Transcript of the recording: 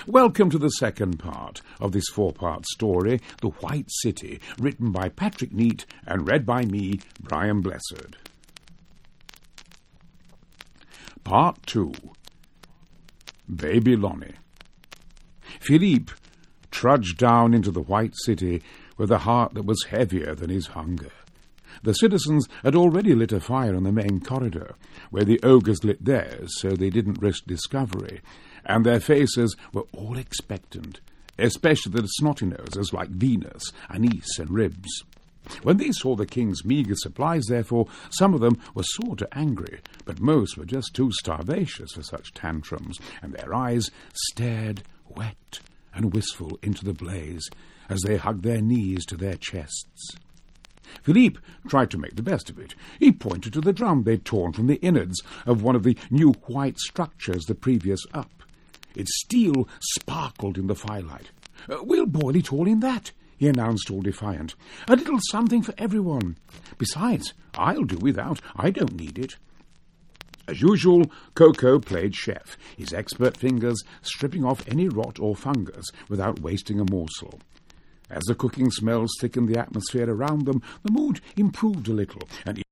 Welcome to the second part of this four-part story, The White City, written by Patrick Neate and read by me, Brian Blessed. Part 2. Baby Lonnie. Philippe trudged down into the White City with a heart that was heavier than his hunger. The citizens had already lit a fire in the main corridor, where the ogres lit theirs so they didn't risk discovery, and their faces were all expectant, especially the snotty-nosers like Venus, Anise, and Ribs. When they saw the king's meagre supplies, therefore, some of them were sort of angry, but most were just too starvacious for such tantrums, and their eyes stared wet and wistful into the blaze as they hugged their knees to their chests. Philippe tried to make the best of it. He pointed to the drum they'd torn from the innards of one of the new white structures the previous up. Its steel sparkled in the firelight. "We'll boil it all in that," he announced, all defiant. "A little something for everyone. Besides, I'll do without. I don't need it." As usual, Coco played chef, his expert fingers stripping off any rot or fungus without wasting a morsel. As the cooking smells thickened the atmosphere around them, the mood improved a little, and